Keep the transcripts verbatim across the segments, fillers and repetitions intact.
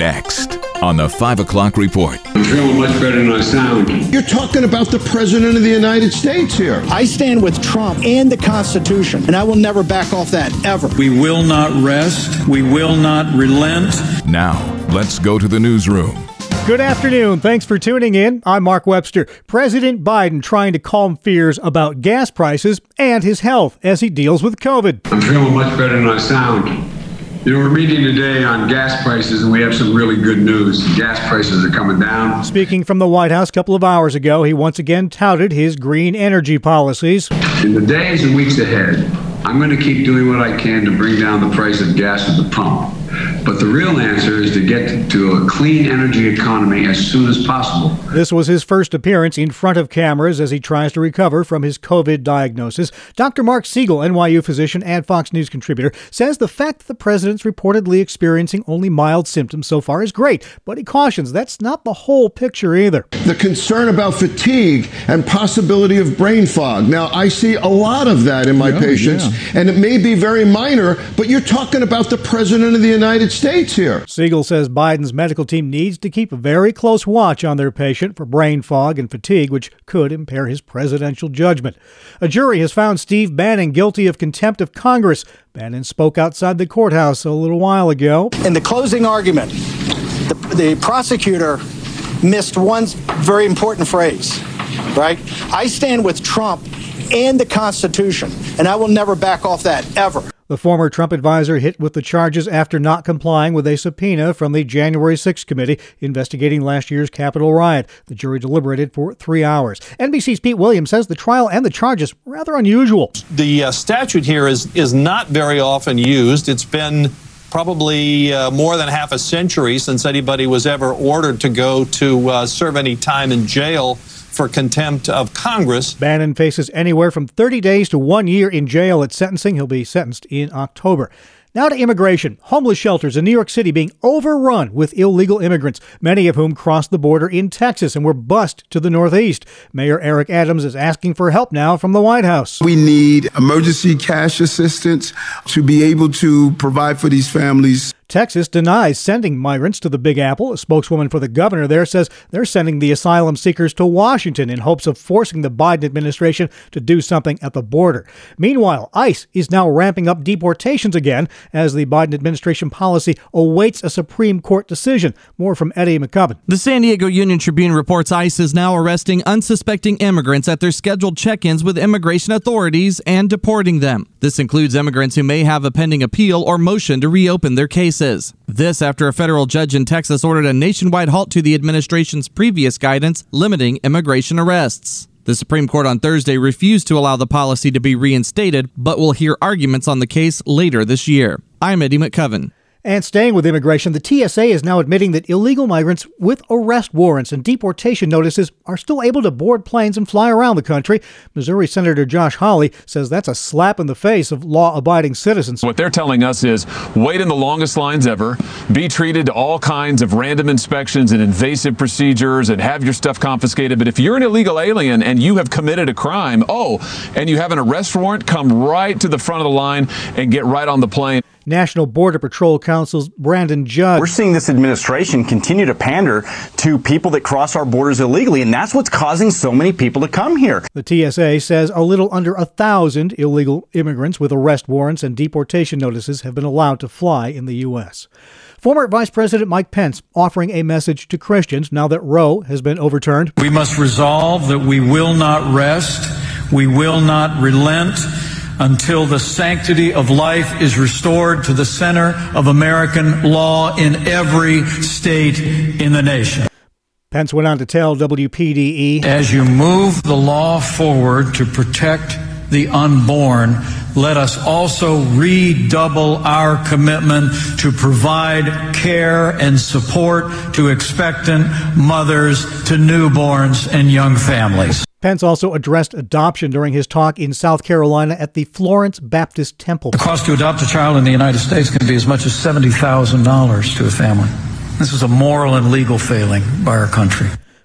Next on the five o'clock report. I'm feeling much better than I sound. You're talking about the President of the United States here. I stand with Trump and the Constitution, and I will never back off that, ever. We will not rest. We will not relent. Now, let's go to the newsroom. Good afternoon. Thanks for tuning in. I'm Mark Webster. President Biden trying to calm fears about gas prices and his health as he deals with COVID. I'm feeling much better than I sound. You know, we're meeting today on gas prices, and we have some really good news. Gas prices are coming down. Speaking from the White House a couple of hours ago, he once again touted his green energy policies. In the days and weeks ahead, I'm going to keep doing what I can to bring down the price of gas at the pump. But the real answer is to get to a clean energy economy as soon as possible. This was his first appearance in front of cameras as he tries to recover from his COVID diagnosis. Doctor Mark Siegel, N Y U physician and Fox News contributor, says the fact that the president's reportedly experiencing only mild symptoms so far is great, but he cautions that's not the whole picture either. The concern about fatigue and possibility of brain fog. Now, I see a lot of that in my yeah, patients, yeah. and it may be very minor, but you're talking about the President of the United States here. Siegel says Biden's medical team needs to keep a very close watch on their patient for brain fog and fatigue, which could impair his presidential judgment. A jury has found Steve Bannon guilty of contempt of Congress. Bannon spoke outside the courthouse a little while ago. In the closing argument, the, the prosecutor missed one very important phrase, right? I stand with Trump and the Constitution, and I will never back off that, ever. The former Trump advisor hit with the charges after not complying with a subpoena from the January sixth committee investigating last year's Capitol riot. The jury deliberated for three hours. N B C's Pete Williams says the trial and the charges are rather unusual. The uh, statute here is, is not very often used. It's been probably uh, more than half a century since anybody was ever ordered to go to uh, serve any time in jail for contempt of Congress. Bannon faces anywhere from thirty days to one year in jail at sentencing. He'll be sentenced in October. Now to immigration. Homeless shelters in New York City being overrun with illegal immigrants, many of whom crossed the border in Texas and were bused to the Northeast. Mayor Eric Adams is asking for help now from the White House. We need emergency cash assistance to be able to provide for these families. Texas denies sending migrants to the Big Apple. A spokeswoman for the governor there says they're sending the asylum seekers to Washington in hopes of forcing the Biden administration to do something at the border. Meanwhile, ICE is now ramping up deportations again as the Biden administration policy awaits a Supreme Court decision. More from Eddie McCubbin. The San Diego Union Tribune reports ICE is now arresting unsuspecting immigrants at their scheduled check-ins with immigration authorities and deporting them. This includes immigrants who may have a pending appeal or motion to reopen their cases. This after a federal judge in Texas ordered a nationwide halt to the administration's previous guidance limiting immigration arrests. The Supreme Court on Thursday refused to allow the policy to be reinstated, but will hear arguments on the case later this year. I'm Eddie McCubbin. And staying with immigration, the T S A is now admitting that illegal migrants with arrest warrants and deportation notices are still able to board planes and fly around the country. Missouri Senator Josh Hawley says that's a slap in the face of law-abiding citizens. What they're telling us is wait in the longest lines ever, be treated to all kinds of random inspections and invasive procedures and have your stuff confiscated. But if you're an illegal alien and you have committed a crime, oh, and you have an arrest warrant, come right to the front of the line and get right on the plane. National Border Patrol Council's Brandon Judd. We're seeing this administration continue to pander to people that cross our borders illegally, and that's what's causing so many people to come here. The T S A says a little under a thousand illegal immigrants with arrest warrants and deportation notices have been allowed to fly in the U S. Former Vice President Mike Pence offering a message to Christians now that Roe has been overturned. We must resolve that we will not rest, we will not relent, until the sanctity of life is restored to the center of American law in every state in the nation. Pence went on to tell W P D E, as you move the law forward to protect the unborn, let us also redouble our commitment to provide care and support to expectant mothers, to newborns, and young families. Pence also addressed adoption during his talk in South Carolina at the Florence Baptist Temple. The cost to adopt a child in the United States can be as much as seventy thousand dollars to a family. This is a moral and legal failing by our country.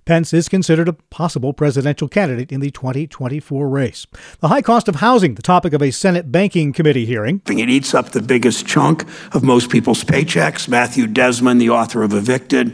Pence is considered a possible presidential candidate in the twenty twenty-four race. The high cost of housing, the topic of a Senate Banking Committee hearing. It eats up the biggest chunk of most people's paychecks. Matthew Desmond, the author of Evicted,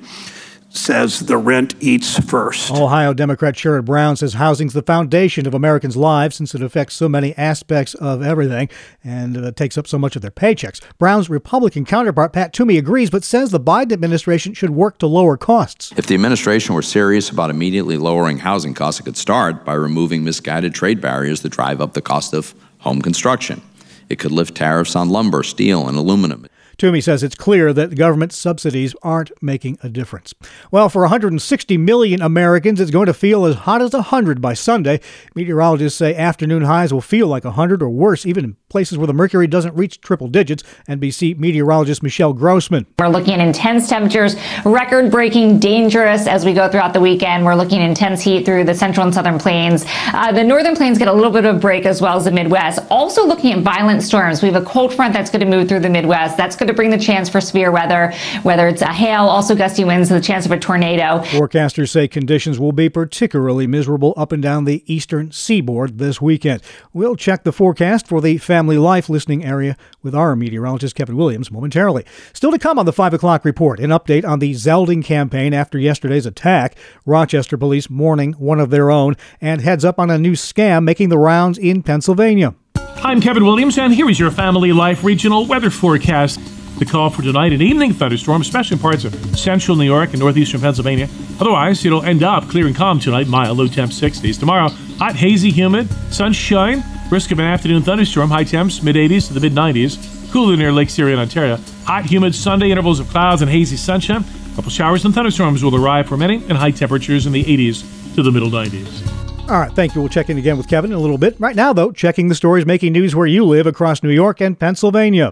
says the rent eats first. Ohio Democrat Sherrod Brown says housing's the foundation of Americans' lives since it affects so many aspects of everything and uh, takes up so much of their paychecks. Brown's Republican counterpart Pat Toomey agrees, but says the Biden administration should work to lower costs. If the administration were serious about immediately lowering housing costs, it could start by removing misguided trade barriers that drive up the cost of home construction. It could lift tariffs on lumber, steel, and aluminum. Toomey says it's clear that government subsidies aren't making a difference. Well, for one hundred sixty million Americans, it's going to feel as hot as one hundred by Sunday. Meteorologists say afternoon highs will feel like one hundred or worse, even in places where the mercury doesn't reach triple digits. N B C meteorologist Michelle Grossman. We're looking at intense temperatures, record-breaking, dangerous as we go throughout the weekend. We're looking at intense heat through the central and southern plains. Uh, the northern plains get a little bit of a break, as well as the Midwest. Also looking at violent storms. We have a cold front that's going to move through the Midwest. That's going to bring the chance for severe weather, whether it's a hail, also gusty winds, and the chance of a tornado. Forecasters say conditions will be particularly miserable up and down the eastern seaboard this weekend. We'll check the forecast for the Family Life listening area with our meteorologist Kevin Williams momentarily. Still to come on the five o'clock report, an update on the Zeldin campaign after yesterday's attack. Rochester police mourning one of their own, and heads up on a new scam making the rounds in Pennsylvania. I'm Kevin Williams, and here is your Family Life regional weather forecast. The call for tonight, an evening thunderstorm, especially in parts of central New York and northeastern Pennsylvania. Otherwise, it'll end up clear and calm tonight, mild, low temp sixties. Tomorrow, hot, hazy, humid, sunshine, risk of an afternoon thunderstorm, high temps, mid eighties to the mid nineties. Cooler near Lake Erie in Ontario. Hot, humid Sunday, intervals of clouds and hazy sunshine. A couple showers and thunderstorms will arrive for many, and high temperatures in the eighties to the middle nineties. All right, thank you. We'll check in again with Kevin in a little bit. Right now, though, checking the stories making news where you live across New York and Pennsylvania.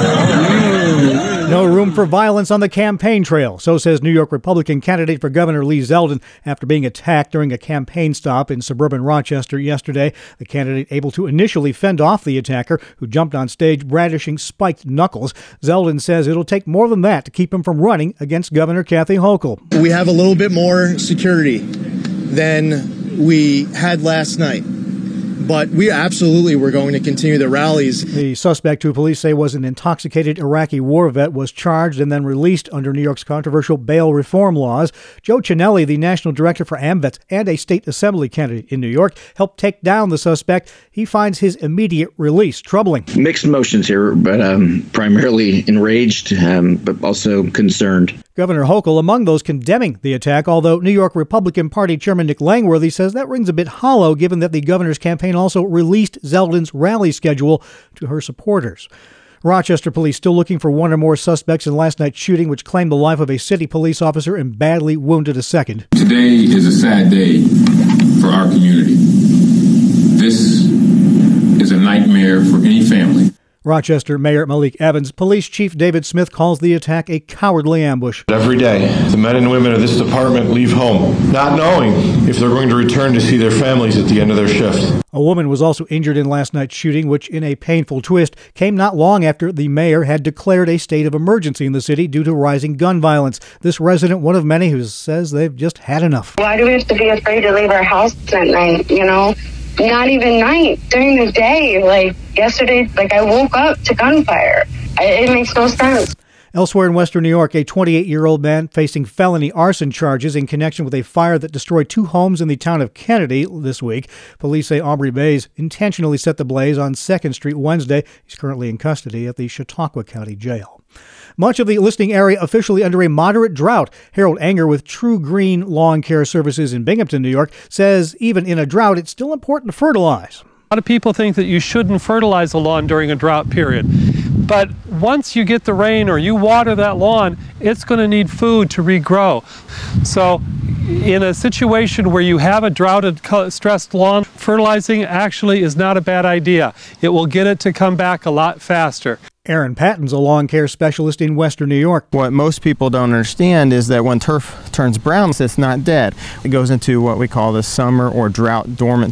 No room for violence on the campaign trail, so says New York Republican candidate for Governor Lee Zeldin after being attacked during a campaign stop in suburban Rochester yesterday. The candidate able to initially fend off the attacker, who jumped on stage brandishing spiked knuckles. Zeldin says it'll take more than that to keep him from running against Governor Kathy Hochul. We have a little bit more security than we had last night, but we absolutely were going to continue the rallies. The suspect, who police say was an intoxicated Iraqi war vet, was charged and then released under New York's controversial bail reform laws. Joe Chinelli, the national director for AMVETS and a state assembly candidate in New York, helped take down the suspect. He finds his immediate release troubling. Mixed emotions here, but um, primarily enraged, um, but also concerned. Governor Hochul among those condemning the attack, although New York Republican Party Chairman Nick Langworthy says that rings a bit hollow given that the governor's campaign also released Zeldin's rally schedule to her supporters. Rochester police still looking for one or more suspects in last night's shooting, which claimed the life of a city police officer and badly wounded a second. Today is a sad day for our community. This is a nightmare for any family. Rochester Mayor Malik Evans. Police Chief David Smith calls the attack a cowardly ambush. Every day, the men and women of this department leave home, not knowing if they're going to return to see their families at the end of their shift. A woman was also injured in last night's shooting, which, in a painful twist, came not long after the mayor had declared a state of emergency in the city due to rising gun violence. This resident, one of many, who says they've just had enough. Why do we have to be afraid to leave our house at night, you know? Not even night, during the day. Like yesterday, like I woke up to gunfire. I, it makes no sense. Elsewhere in western New York, a twenty-eight-year-old man facing felony arson charges in connection with a fire that destroyed two homes in the town of Kennedy this week. Police say Aubrey Bays intentionally set the blaze on second Street Wednesday. He's currently in custody at the Chautauqua County Jail. Much of the listening area officially under a moderate drought. Harold Anger with True Green Lawn Care Services in Binghamton, New York, says even in a drought, it's still important to fertilize. A lot of people think that you shouldn't fertilize a lawn during a drought period. But once you get the rain or you water that lawn, it's going to need food to regrow. So in a situation where you have a droughted, stressed lawn, fertilizing actually is not a bad idea. It will get it to come back a lot faster. Aaron Patton's a lawn care specialist in western New York. What most people don't understand is that when turf turns brown, it's not dead. It goes into what we call the summer or drought dormancy.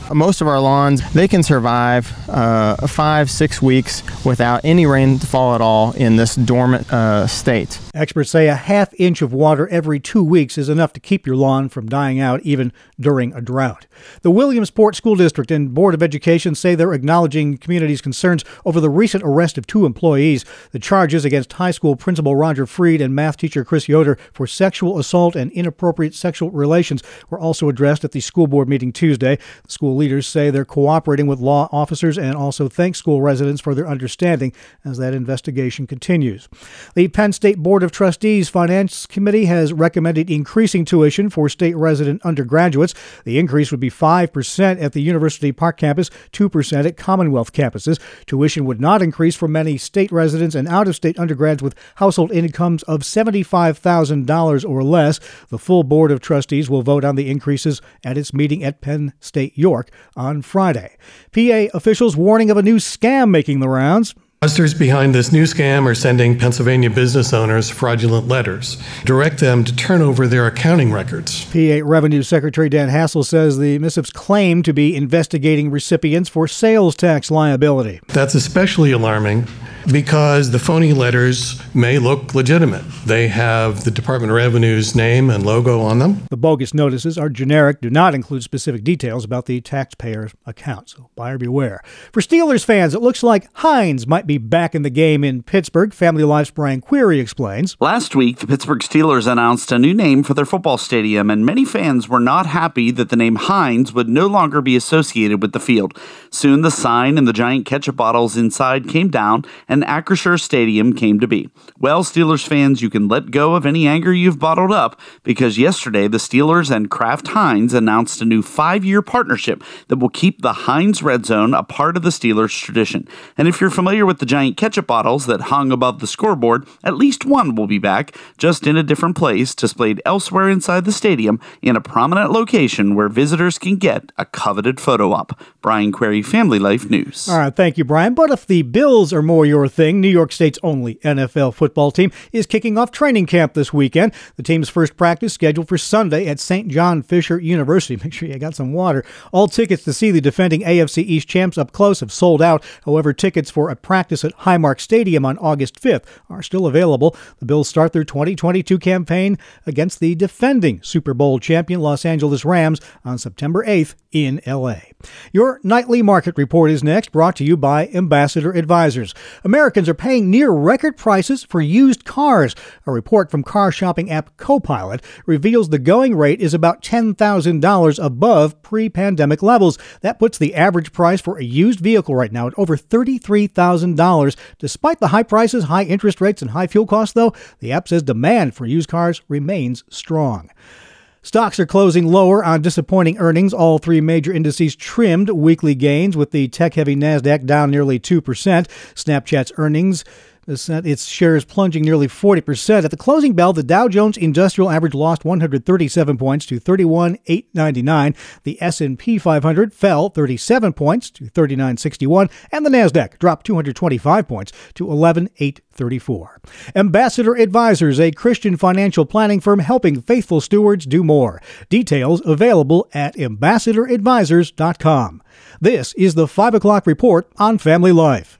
Most of our lawns, they can survive uh, five, six weeks without any rainfall at all in this dormant uh, state. Experts say a half inch of water every two weeks is enough to keep your lawn from dying out even during a drought. The Williamsport School District and Board of Education say they're acknowledging community's concerns over the recent arrest of two employees. The charges against high school principal Roger Freed and math teacher Chris Yoder for sexual assault and inappropriate sexual relations were also addressed at the school board meeting Tuesday. The school leaders say they're cooperating with law officers and also thank school residents for their understanding as that investigation continues. The Penn State Board of Trustees Finance Committee has recommended increasing tuition for state resident undergraduates. The increase would be five percent at the University Park campus, two percent at Commonwealth campuses. Tuition would not increase for many state residents and out-of-state undergrads with household incomes of seventy-five thousand dollars or less. The full Board of Trustees will vote on the increases at its meeting at Penn State York on Friday. P A officials warning of a new scam making the rounds. Fraudsters behind this new scam are sending Pennsylvania business owners fraudulent letters. Direct them to turn over their accounting records. P A Revenue Secretary Dan Hassel says the missives claim to be investigating recipients for sales tax liability. That's especially alarming because the phony letters may look legitimate. They have the Department of Revenue's name and logo on them. The bogus notices are generic, do not include specific details about the taxpayer's account, so buyer beware. For Steelers fans, it looks like Heinz might be back in the game in Pittsburgh. Family Life's Brian Query explains. Last week, the Pittsburgh Steelers announced a new name for their football stadium, and many fans were not happy that the name Heinz would no longer be associated with the field. Soon, the sign and the giant ketchup bottles inside came down, and Acrisure Stadium came to be. Well, Steelers fans, you can let go of any anger you've bottled up because yesterday the Steelers and Kraft Heinz announced a new five-year partnership that will keep the Heinz Red Zone a part of the Steelers tradition. And if you're familiar with the giant ketchup bottles that hung above the scoreboard, at least one will be back, just in a different place, displayed elsewhere inside the stadium in a prominent location where visitors can get a coveted photo op. Brian Query, Family Life News. All right, thank you, Brian. But if the Bills are more your thing, New York State's only N F L football team is kicking off training camp this weekend. The team's first practice scheduled for Sunday at Saint John Fisher University. Make sure you got some water. All tickets to see the defending A F C East champs up close have sold out. However, tickets for a practice at Highmark Stadium on August fifth are still available. The Bills start their twenty twenty-two campaign against the defending Super Bowl champion Los Angeles Rams on September eighth in L A. Your nightly market report is next, brought to you by Ambassador Advisors. Americans are paying near record prices for used cars. A report from car shopping app Copilot reveals the going rate is about ten thousand dollars above pre-pandemic levels. That puts the average price for a used vehicle right now at over thirty-three thousand dollars. Despite the high prices, high interest rates, and high fuel costs, though, the app says demand for used cars remains strong. Stocks are closing lower on disappointing earnings. All three major indices trimmed weekly gains, with the tech-heavy NASDAQ down nearly two percent. Snapchat's earnings, its shares plunging nearly forty percent. At the closing bell, the Dow Jones Industrial Average lost one hundred thirty-seven points to thirty-one thousand eight hundred ninety-nine. The S and P five hundred fell thirty-seven points to thirty-nine sixty-one, and the NASDAQ dropped two hundred twenty-five points to eleven thousand eight hundred thirty-four. Ambassador Advisors, a Christian financial planning firm helping faithful stewards do more. Details available at ambassador advisors dot com. This is the five o'clock report on Family Life.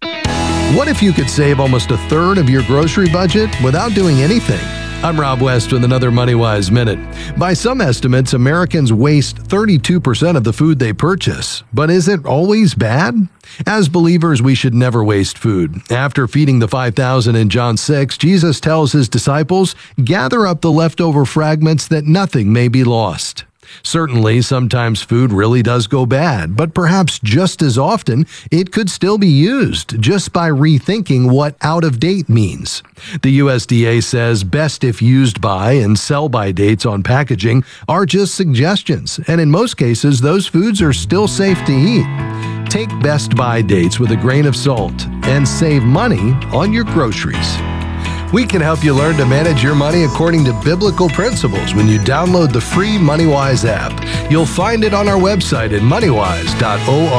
What if you could save almost a third of your grocery budget without doing anything? I'm Rob West with another MoneyWise Minute. By some estimates, Americans waste thirty-two percent of the food they purchase. But is it always bad? As believers, we should never waste food. After feeding the five thousand in John six, Jesus tells his disciples, "Gather up the leftover fragments that nothing may be lost." Certainly, sometimes food really does go bad, but perhaps just as often, it could still be used just by rethinking what out of date means. The U S D A says best if used by and sell by dates on packaging are just suggestions, and in most cases, those foods are still safe to eat. Take best by dates with a grain of salt and save money on your groceries. We can help you learn to manage your money according to biblical principles when you download the free MoneyWise app. You'll find it on our website at money wise dot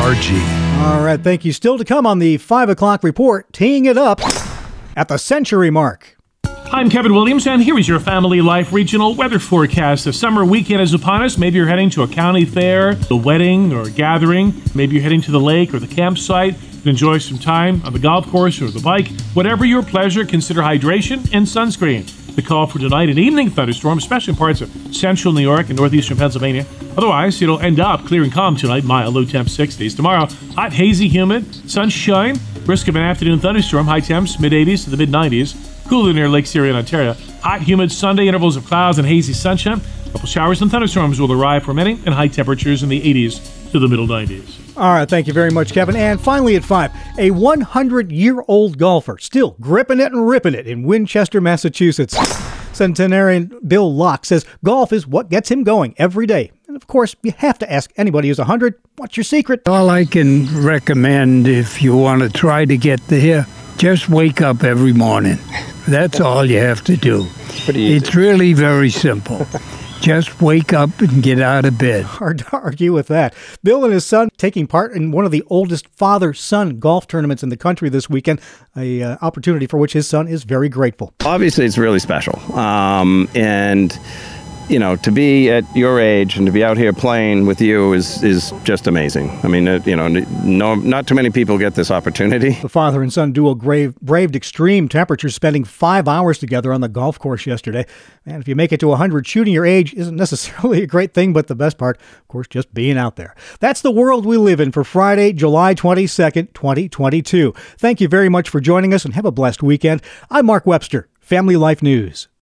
org. All right, thank you. Still to come on the five o'clock report, teeing it up at the century mark. I'm Kevin Williams, and here is your Family Life Regional weather forecast. The summer weekend is upon us. Maybe you're heading to a county fair, a wedding, or a gathering. Maybe you're heading to the lake or the campsite to enjoy some time on the golf course or the bike. Whatever your pleasure, consider hydration and sunscreen. The call for tonight, an evening thunderstorm, especially in parts of central New York and northeastern Pennsylvania. Otherwise, it'll end up clear and calm tonight, mild, low temp sixties. Tomorrow, hot, hazy, humid, sunshine, risk of an afternoon thunderstorm, high temps, mid eighties to the mid nineties. Cooler near Lake Erie in Ontario. Hot, humid Sunday, intervals of clouds and hazy sunshine. A couple showers and thunderstorms will arrive for many, and high temperatures in the eighties to the middle nineties. All right, thank you very much, Kevin. And finally at five, a one hundred year old golfer still gripping it and ripping it in Winchester, Massachusetts. Centenarian Bill Locke says golf is what gets him going every day. And of course, you have to ask anybody who's one hundred, what's your secret? All I can recommend if you want to try to get there, just wake up every morning. That's all you have to do. It's really very simple. Just wake up and get out of bed. Hard to argue with that. Bill and his son taking part in one of the oldest father-son golf tournaments in the country this weekend, a uh, opportunity for which his son is very grateful. Obviously, it's really special. Um, and, you know, to be at your age and to be out here playing with you is, is just amazing. I mean, uh, you know, no, not too many people get this opportunity. The father and son duo grave, braved extreme temperatures, spending five hours together on the golf course yesterday. And if you make it to one hundred, shooting your age isn't necessarily a great thing, but the best part, of course, just being out there. That's the world we live in for Friday, July twenty-second, twenty twenty-two. Thank you very much for joining us and have a blessed weekend. I'm Mark Webster, Family Life News.